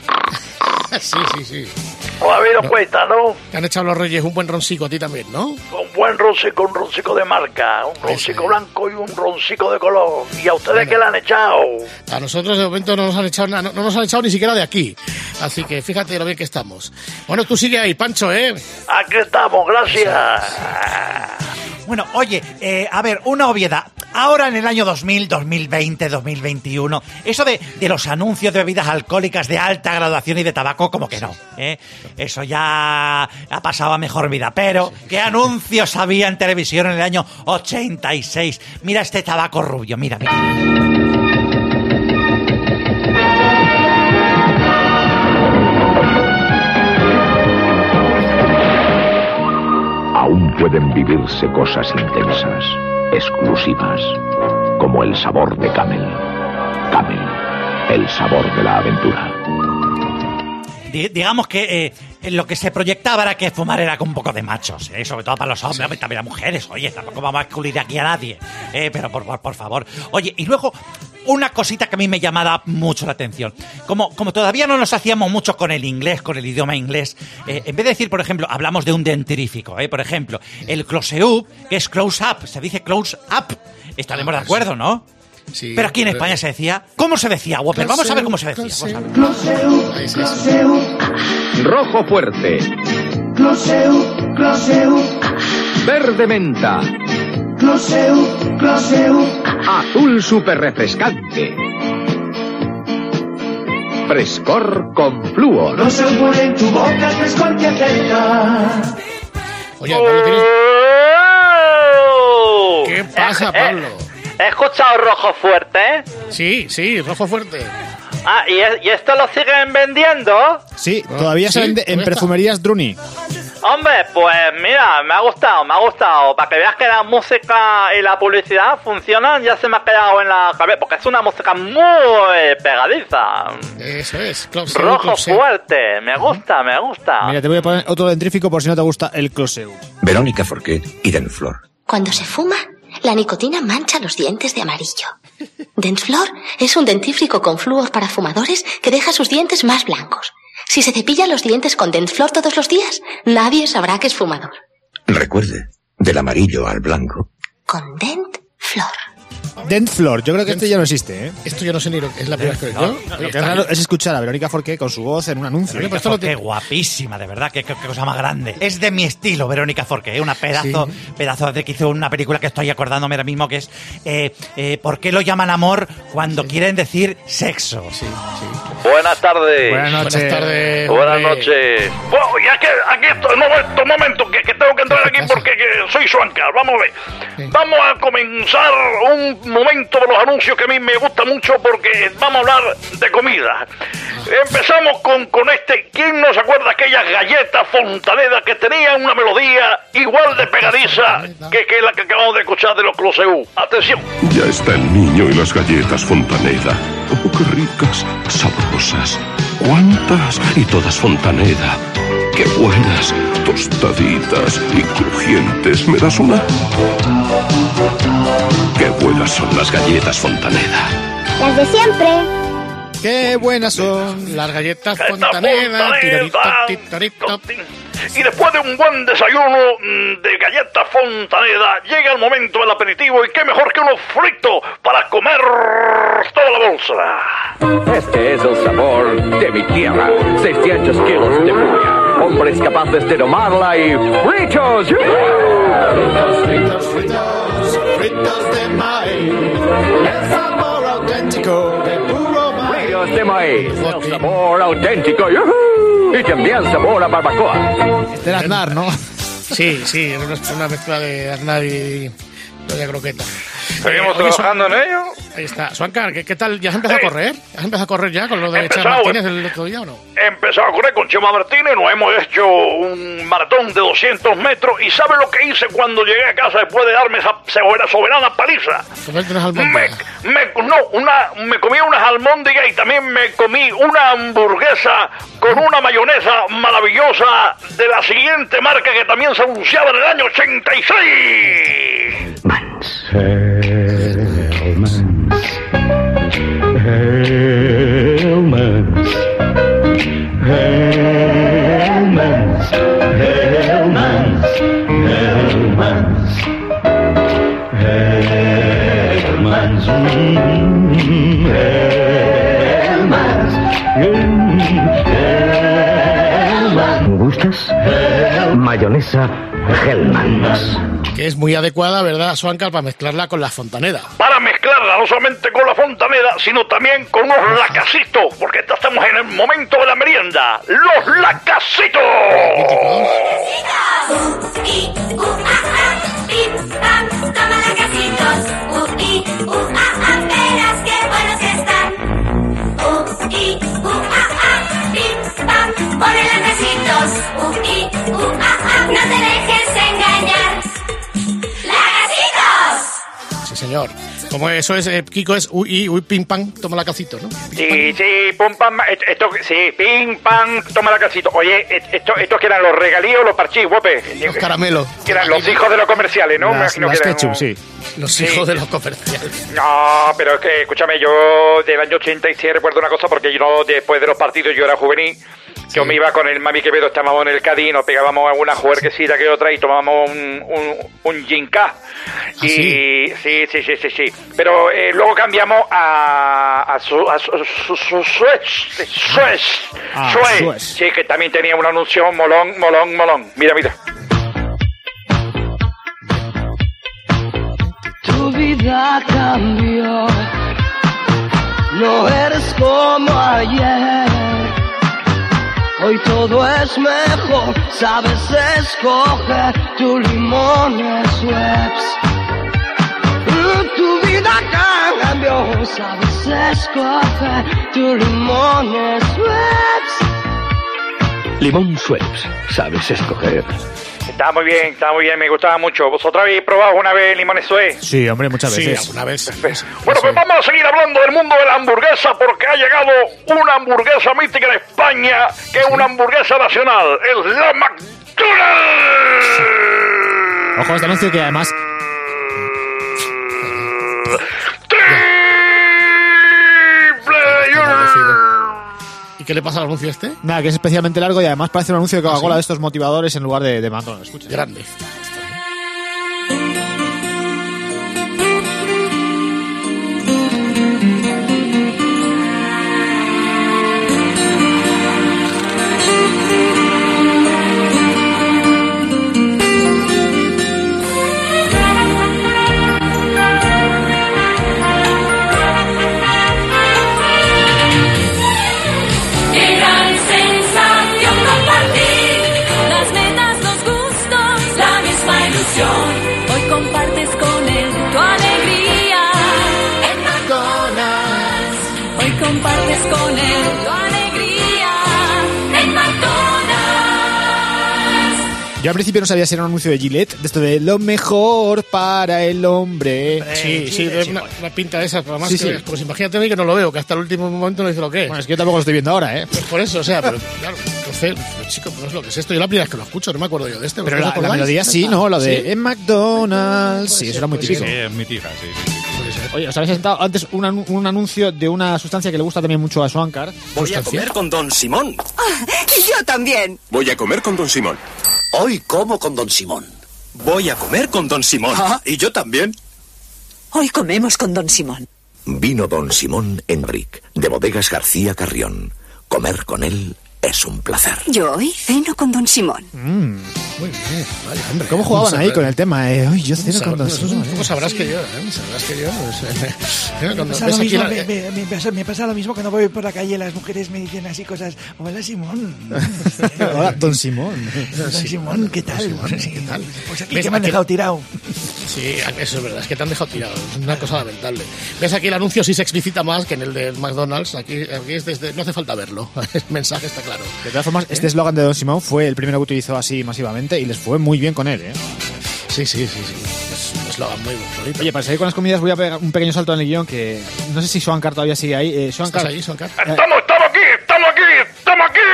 Sí, sí, sí. ¿Os habéis dado cuenta, no? Te han echado los Reyes un buen roncico a ti también, ¿no? Un buen roncico, un roncico de marca, un roncico Ese. blanco y un roncico de color. ¿Y a ustedes bueno. qué le han echado? A nosotros de momento no nos han echado nada, no, no nos han echado ni siquiera de aquí. Así que fíjate lo bien que estamos. Bueno, tú sigue ahí, Pancho, ¿eh? Aquí estamos, gracias. Bueno, oye, eh, a ver, una obviedad. Ahora en el año dos mil, dos mil veinte, dos mil veintiuno, eso de, de los anuncios de bebidas alcohólicas de alta graduación y de tabaco, como que no, ¿eh? Eso ya ha pasado a mejor vida. Pero, ¿qué anuncios había en televisión en el año ochenta y seis? Mira este tabaco rubio, mira, mira. Aún pueden vivirse cosas intensas, exclusivas, como el sabor de Camel. Camel, el sabor de la aventura. Digamos que eh, lo que se proyectaba era que fumar era con un poco de machos, eh, sobre todo para los hombres, sí. También las mujeres. Oye, tampoco vamos a excluir aquí a nadie, eh, pero por, por, por favor. Oye, y luego una cosita que a mí me llamaba mucho la atención. Como, como todavía no nos hacíamos mucho con el inglés, con el idioma inglés, eh, en vez de decir, por ejemplo, hablamos de un dentífrico, eh, por ejemplo, el close-up, que es close-up, se dice close-up. Estaremos de acuerdo, ¿no? Sí, pero aquí en España se decía... ¿Cómo se decía, Whopper? Vamos a ver cómo se decía. Close-up, close-up. Rojo fuerte. Close-up, close-up. Verde menta. Close-up, close-up. Azul súper refrescante. Frescor con flúor. No se pone en tu boca, frescor que acerca. Oye, Pablo, ¿tienes...? ¿Qué pasa, Pablo? ¿He escuchado rojo fuerte? Sí, sí, rojo fuerte. Ah, ¿y, es, ¿y esto lo siguen vendiendo? Sí, todavía ¿Sí? se vende en perfumerías Druni. Hombre, pues mira, me ha gustado, me ha gustado. Para que veas que la música y la publicidad funcionan, ya se me ha quedado en la cabeza. Porque es una música muy pegadiza. Eso es. Rojo fuerte, me gusta, me gusta. Mira, te voy a poner otro dentrífico por si no te gusta el Closeu. Verónica Forqué y Densflor. Cuando se fuma, la nicotina mancha los dientes de amarillo. Densflor es un dentífrico con flúor para fumadores que deja sus dientes más blancos. Si se cepilla los dientes con Densflor todos los días, nadie sabrá que es fumador. Recuerde, del amarillo al blanco. Con Dentflor. Dentflor, yo creo que esto ya no existe, ¿eh? Esto yo no sé ni lo que es la primera vez que no, yo. Lo que es raro es escuchar a Verónica Forqué con su voz en un anuncio. Verónica Forqué, guapísima, de verdad, qué, qué, qué cosa más grande. Es de mi estilo, Verónica Forqué, una pedazo, sí. pedazo de que hizo una película que estoy acordándome ahora mismo, que es eh, eh, ¿por qué lo llaman amor cuando sí. quieren decir sexo? Sí, sí. Buenas tardes. Buenas noches. Buenas tardes. Buenas noches. Bueno, ya que aquí estoy, un momento, un momento, que, que tengo que entrar aquí porque que soy Swankar. Vamos a ver. Sí. Vamos a comenzar un momento de los anuncios que a mí me gusta mucho porque vamos a hablar de comida. Empezamos con, con este. ¿Quién no se acuerda de aquellas galletas Fontaneda que tenían una melodía igual de pegadiza que, que la que acabamos de escuchar de los Closeu? Atención. Ya está el niño y las galletas Fontaneda. Oh, qué ricas, sabrosas. ¿Cuántas? Y todas Fontaneda. Qué buenas, tostaditas y crujientes. ¿Me das una? Qué buenas son las galletas Fontaneda. Las de siempre. Qué buenas son las galletas Fontaneda. Y después de un buen desayuno de galletas Fontaneda, llega el momento del aperitivo y qué mejor que unos fritos para comer toda la bolsa. Este es el sabor de mi tierra. seiscientos kilos de furia. Hombres capaces de domarla y fritos. Fritos, fritos, fritos, fritos de maíz. El sabor auténtico de puro maíz. Fritos de maíz. El sabor auténtico. Y también sabor a barbacoa. Este era Aznar, ¿no? Sí, sí, es una, una mezcla de Aznar y Doña Croqueta. ¿Seguimos eh, trabajando en ello? Ahí está. Swankar, ¿qué, ¿qué tal? ¿Ya has empezado sí. a correr? ¿Has empezado a correr ya con lo de Chema Martínez el otro día o no? He empezado a correr con Chema Martínez, nos hemos hecho un maratón de doscientos metros y ¿sabe lo que hice cuando llegué a casa después de darme esa soberana paliza? ¿Comerte unas almóndigas? Me, me, no, una, me comí unas almóndigas y también me comí una hamburguesa con una mayonesa maravillosa de la siguiente marca que también se anunciaba en el año ochenta y seis. Mans. Hellmans. Hellmans. Hellmans. Hellmans. Hellmans. Hellmans. Hellmans. ¿Gustas? Mayonesa Hellmans. Que es muy adecuada, ¿verdad, Swankar, para mezclarla con la Fontaneda? Para mezclarla no solamente con la Fontaneda, sino también con unos lacasitos, porque estamos en el momento de la merienda. ¡Los lacasitos! Toma lacasitos. Uh, i, uh, ah, ah, verás qué buenos que están. Uh, i, uh, ah, ah, pim, pam, ponle lacasitos. Uh, i, uh, ah, ah, no te dejes engañar. ¡Lacasitos! Sí, señor. Como eso es, eh, Kiko, es uy, uy, pim, pam, toma lacasitos, ¿no? Sí, sí, pum, pam, esto, sí, pim, pam, toma lacasitos. Oye, esto, estos que eran los regalíos, los parchís, guape. Los caramelos. Que eran los hijos de los comerciales, ¿no? Las, las que ketchup, sí. Los sí. hijos de los comerciales. No, pero es que, escúchame, yo del año ochenta y seis recuerdo una cosa, porque yo después de los partidos yo era juvenil. Yo sí. me iba con el Mami Quevedo, estábamos en el Cádiz, nos pegábamos alguna juerquecita que otra y tomábamos un, un, un gincá. ¿Ah, y sí? sí, sí, sí, sí, sí. Pero eh, luego cambiamos a a su a su, su, su Suez, Suez, ah, Suez. Suez. Sí, que también tenía un anuncio molón, molón, molón. Mira, mira. Tu vida cambió, no eres como ayer. Hoy todo es mejor, sabes escoger tu limones webs. Tu vida cambió, sabes escoger tu limones webs. Limón Schweppes. Sabes escoger. Está muy bien, está muy bien, me gustaba mucho. ¿Vosotros habéis probado una vez limones Suez? Sí, hombre, muchas veces. Sí, alguna vez. Bueno, pues vamos a seguir hablando del mundo de la hamburguesa porque ha llegado una hamburguesa mítica en España, que es una hamburguesa nacional, es la McDonald's. Ojo a este anuncio que además... ¿Y qué le pasa al anuncio este? Nada, que es especialmente largo y además parece un anuncio de Coca-Cola de estos motivadores en lugar de, de McDonald's. Escucha. Grande. Hoy compartes con él tu alegría en McDonald's. Hoy compartes con él tu alegría en McDonald's. Yo al principio no sabía si era un anuncio de Gillette, de esto de lo mejor para el hombre. Sí, sí, de una, una pinta de esas, pero además Sí, que, sí. pues imagínate a mí que no lo veo, que hasta el último momento no dice lo que es. Bueno, es que yo tampoco lo estoy viendo ahora, ¿eh? Pues por eso, o sea, pero claro, entonces, pues, chico, no es lo que es esto. Yo la primera vez que lo escucho, no me acuerdo yo de este. Pero ¿os la, la acordáis? melodía sí, ¿no? Lo de ¿Sí? en McDonald's, sí, eso era muy Pues típico. Sí, es mi tija, sí, sí, sí. Oye, ¿os habéis sentado antes un, anu- un anuncio de una sustancia que le gusta también mucho a Swankar? Voy a comer con Don Simón. Yo también. Voy a comer con Don Simón. Hoy como con Don Simón. Voy a comer con Don Simón. Y yo también. Hoy comemos con Don Simón. Vino Don Simón en Brick, de Bodegas García Carrión. Comer con él es un placer. Yo hoy ceno con Don Simón. Mm. Muy bien, vale, hombre. ¿Cómo jugaban ahí con el tema? Eh? Uy, yo ceno Sabrás- con Don eso es Simón. un poco sabrás que yo, ¿eh? Sabrás que yo. Pues, eh, Me cuando pasa, ves lo aquí mismo, la- me, me- me pasa, me pasa lo mismo cuando voy por la calle y las mujeres me dicen así cosas. Hola, Simón. Hola, Don Simón. Don Simón, ¿qué tal? Sí, ¿qué tal? Pues aquí ¿Ves? que me han Aquí- dejado tirado. Sí, eso es verdad, es que te han dejado tirado. Es una cosa lamentable. ¿Ves? Aquí el anuncio sí se explicita más que en el de McDonald's. Aquí, aquí es desde, no hace falta verlo. El mensaje está claro. De todas formas, este eslogan de Don Simón fue el primero que utilizó así masivamente y les fue muy bien con él, ¿eh? Sí, sí, sí, sí. Es un eslogan muy bonito. Oye, para seguir con las comidas voy a pegar un pequeño salto en el guión que no sé si Swankar todavía sigue ahí. Eh, Swankar, ¿Estás ahí, Swankar? Estamos, estamos aquí, estamos aquí, estamos aquí.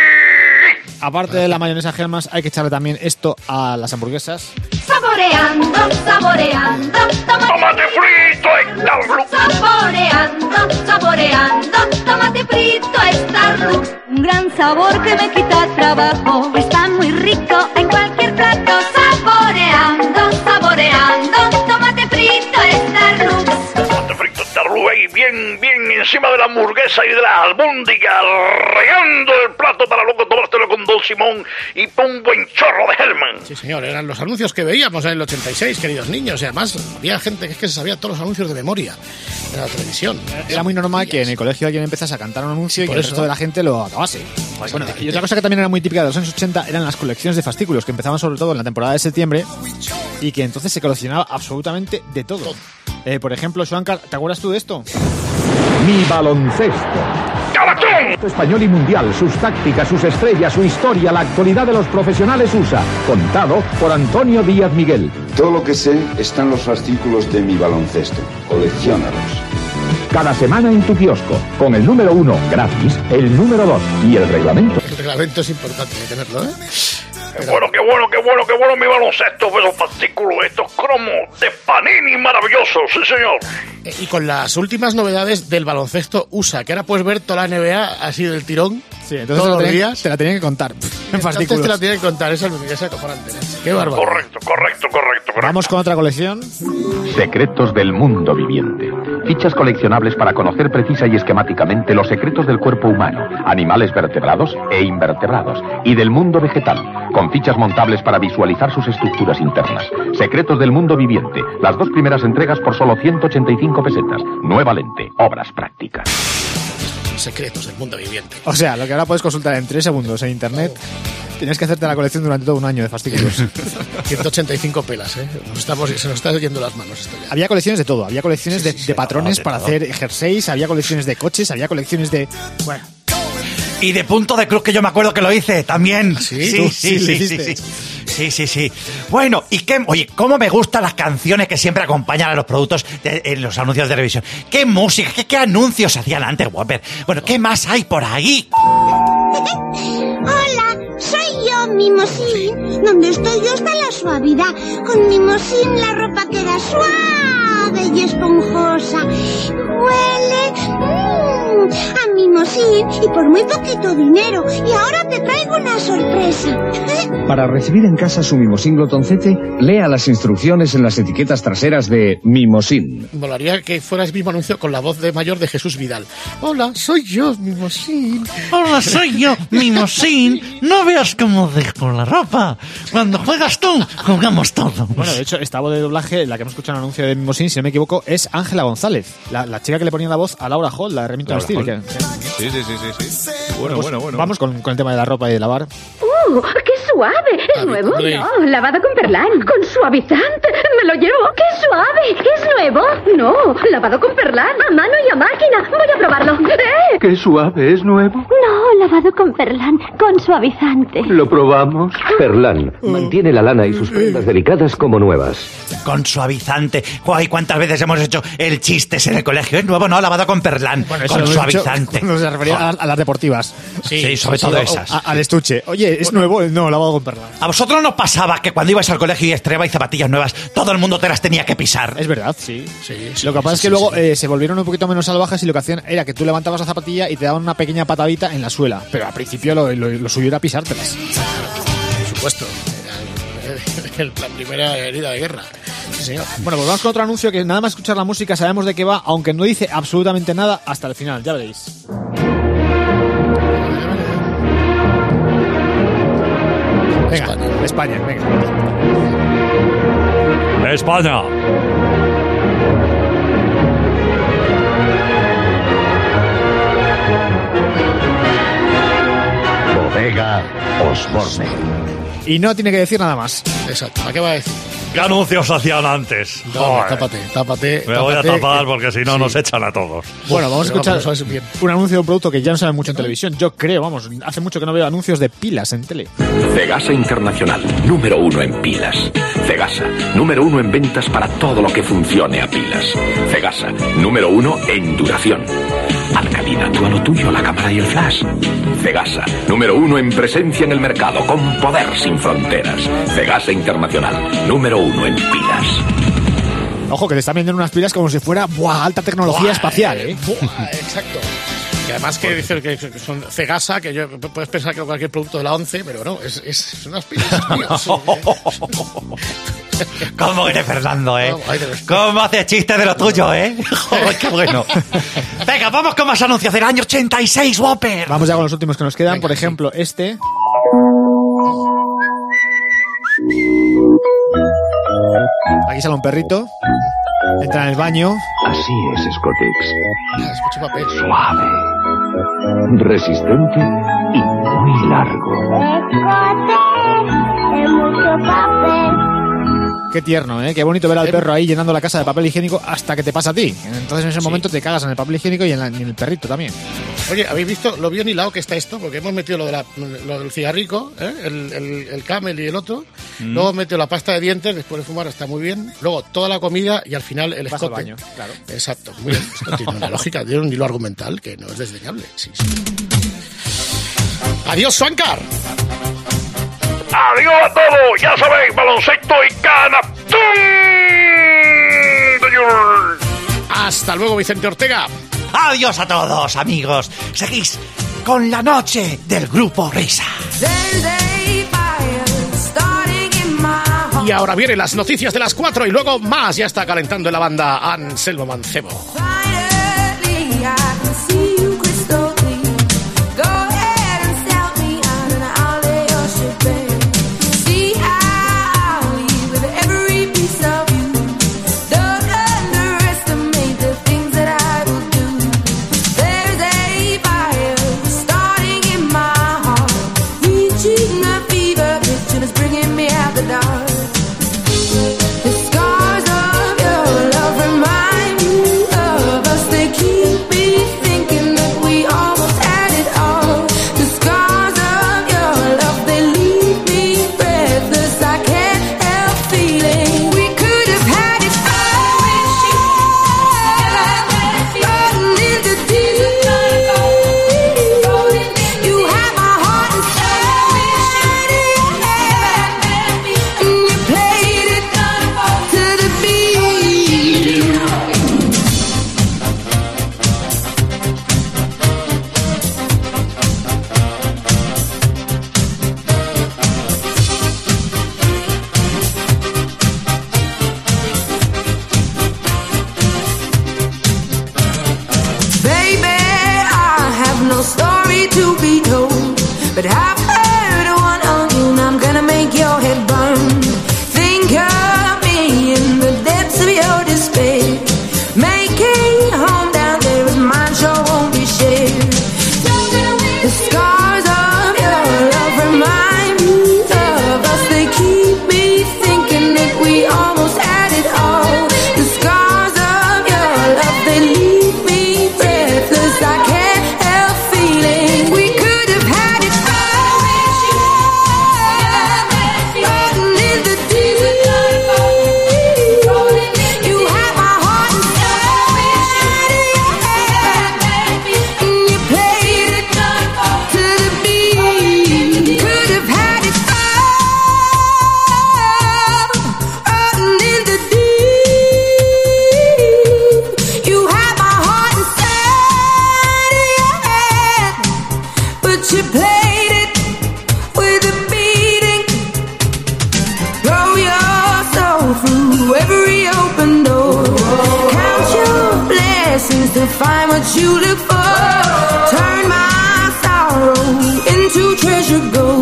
aparte de la mayonesa Hellmann's, hay que echarle también esto a las hamburguesas. Saboreando, saboreando, tomate, Tomate frito, Starlux. saboreando, saboreando, tomate frito, Starlux. Un gran sabor que me quita trabajo. Está muy rico en cualquier plato. Saboreando, saboreando, tomate frito, Starlux. Tomate frito, Starlux ahí bien, bien encima de la hamburguesa y de la albóndiga, regando el plato para luego tomártelo con Don Simón y pon un buen chorro de Hellman. Sí, señor, eran los anuncios que veíamos en el ochenta y seis, queridos niños. Y además había gente que es que se sabía todos los anuncios de memoria en la televisión. Era muy normal que en el colegio alguien empezase a cantar un anuncio y por que el eso. resto de la gente lo acabase. Bueno, y otra cosa que también era muy típica de los años ochenta eran las colecciones de fascículos, que empezaban sobre todo en la temporada de septiembre y que entonces se coleccionaba absolutamente de todo. Eh, por ejemplo, Swankar, ¿te acuerdas tú de esto? Mi baloncesto. Español y mundial, sus tácticas, sus estrellas, su historia, la actualidad de los profesionales U S A. Contado por Antonio Díaz Miguel. Todo lo que sé está en los fascículos de Mi baloncesto. Colecciónalos. Cada semana en tu kiosco, con el número uno gratis, el número dos y el reglamento. El reglamento es importante tenerlo, ¿eh? Qué bueno, qué bueno, qué bueno, qué bueno mi baloncesto, esos fascículos, estos cromos de Panini maravillosos, sí señor. Eh, Y con las últimas novedades del baloncesto U S A, que ahora puedes ver toda la N B A así del tirón. Sí, entonces todos te, los lo tenían, días. te la tenían que contar en Entonces fascículos. te la tienen que contar, eso es acojonante. Qué bárbaro. Correcto, correcto, correcto. Vamos con otra colección. Secretos del mundo viviente. Fichas coleccionables para conocer precisa y esquemáticamente los secretos del cuerpo humano, animales vertebrados e invertebrados, y del mundo vegetal, con fichas montables para visualizar sus estructuras internas. Secretos del mundo viviente. Las dos primeras entregas por solo ciento ochenta y cinco pesetas. Nueva lente. Obras prácticas. Secretos del mundo viviente. O sea, lo que ahora puedes consultar en tres segundos en internet, tienes que hacerte la colección durante todo un año de fascículos. ciento ochenta y cinco pelas, ¿eh? Nos estamos, se nos está yendo las manos esto ya. Había colecciones de todo, había colecciones de, de patrones de para todo. hacer jerseys, había colecciones de coches, había colecciones de... Bueno, Y de punto de cruz, que yo me acuerdo que lo hice también. Sí, sí, ¿Tú? sí, sí, sí, sí, sí, sí. Sí, sí, sí. Bueno, y qué, oye, cómo me gustan las canciones que siempre acompañan a los productos de, en los anuncios de televisión. ¿Qué música, qué, qué anuncios hacían antes, Whopper? Bueno, ¿qué más hay por ahí? Hola, soy yo, Mimosín. Donde estoy yo está la suavidad. Con Mimosín la ropa queda suave y esponjosa. Huele mmm, a Mimosín y por muy poquito dinero. Y ahora te traigo una sorpresa. Para recibir en casa su Mimosín glotoncete, lea las instrucciones en las etiquetas traseras de Mimosín. Molaría que fueras mismo anuncio con la voz de mayor de Jesús Vidal. Hola, soy yo, Mimosín. Hola, soy yo, Mimosín. No veas cómo dejo la ropa. Cuando juegas tú, jugamos todos. Bueno, de hecho, esta voz de doblaje, la que hemos escuchado en el anuncio de Mimosín, si no me equivoco, es Ángela González, la, la chica que le ponía la voz a Laura Hall, la de Remington Steele. Que, que... Sí, sí, sí, sí, sí. Bueno, pues, bueno, bueno. Vamos con, con el tema de la ropa y de lavar. ¡Uh! ¡Qué suave! ¿Es nuevo? No, lavado con Perlán, con suavizante. ¡Me lo llevo! ¡Qué suave! ¿Es nuevo? No, lavado con Perlán, a mano y a máquina. Voy a probarlo. ¡Eh! ¿Qué suave? ¿Es nuevo? No, lavado con Perlán, con suavizante. ¿Lo probamos? Perlán mantiene la lana y sus prendas delicadas como nuevas. Con suavizante. Ay, ¿cuántas veces hemos hecho el chiste en el colegio? Es nuevo, no, lavado con Perlán, bueno, con suavizante. Cuando se refería a, a las deportivas. Sí, sí, sobre sí, todo sí, esas. A, al estuche. Oye, ¿es nuevo? No, lavado con Perlán. ¿A vosotros nos pasaba que cuando ibais al colegio y estrenabais zapatillas nuevas, todo el mundo te las tenía que pisar? Es verdad, sí. sí, sí lo que pasa sí, es que sí, luego sí. Eh, se volvieron un poquito menos salvajes y lo que hacían era que tú levantabas la zapatilla y te daban una pequeña patadita en la suela. Pero al principio lo, lo, lo suyo era pisártelas. Por supuesto. Era la primera herida de guerra. Sí, señor. Bueno, pues vamos con otro anuncio que nada más escuchar la música sabemos de qué va, aunque no dice absolutamente nada hasta el final, ya veréis. Venga, España, España venga. España. Bodega Osborne. Y no tiene que decir nada más. Exacto, ¿a qué va a decir? ¿Qué anuncios hacían antes? No, tápate, tápate. Me voy a tapar que... porque si no sí. nos echan a todos. Bueno, vamos a escuchar un anuncio de un producto que ya no sabe mucho en televisión. Yo creo, vamos, hace mucho que no veo anuncios de pilas en tele. Cegasa Internacional, número uno en pilas. Cegasa, número uno en ventas para todo lo que funcione a pilas. Cegasa, número uno en duración. Alcalina, tú a lo tuyo, la cámara y el flash. Cegasa, número uno en presencia en el mercado, con poder sin fronteras. Cegasa Internacional, número uno en pilas. Ojo, que te están vendiendo unas pilas como si fuera buah, alta tecnología buah, espacial, ¿eh? Buah, exacto. Y además que dicen que son Cegasa, que yo, puedes pensar que es cualquier producto de la ONCE, pero no, es, es, son unas pilas mías. ¿Cómo eres, Fernando, eh? ¿Cómo haces chistes de lo tuyo, eh? Joder, qué bueno. Venga, vamos con más anuncios del año ochenta y seis, Whopper. Vamos ya con los últimos que nos quedan. Venga, por ejemplo, sí. este... Aquí sale un perrito, entra en el baño. Así es, Scottex. Escucho papel. Suave, resistente y muy largo. Scottex, es mucho papel. Qué tierno, ¿eh? Qué bonito ver al perro ahí llenando la casa de papel higiénico hasta que te pasa a ti. Entonces en ese sí. momento te cagas en el papel higiénico y en, la, y en el perrito también. Oye, ¿habéis visto lo bien hilado que está esto? Porque hemos metido lo, de la, lo del cigarrico, ¿eh? el, el, el Camel y el otro. Mm. Luego hemos metido la pasta de dientes, después de fumar está muy bien. Luego toda la comida y al final el escote. Baño, claro. Exacto. Muy bien. Esto tiene una lógica, tiene un hilo argumental que no es desdeñable. Sí, sí. Adiós, Swankar. Adiós a todos, ya sabéis, baloncesto y canastón. Hasta luego, Vicente Ortega. Adiós a todos, amigos. Seguís con la noche del Grupo Risa. Y ahora vienen las noticias de las cuatro y luego más. Ya está calentando en la banda Anselmo Mancebo. The scars of your love remind me of every open door. Count your blessings to find what you look for. Turn my sorrow into treasure gold.